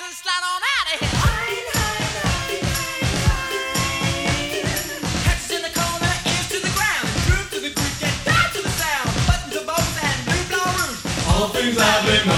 and slide on out of here. Catches in the corner, ears to the ground, groove to the groove, get down to the sound. Buttons of bows and blue blow rouge. All things I've been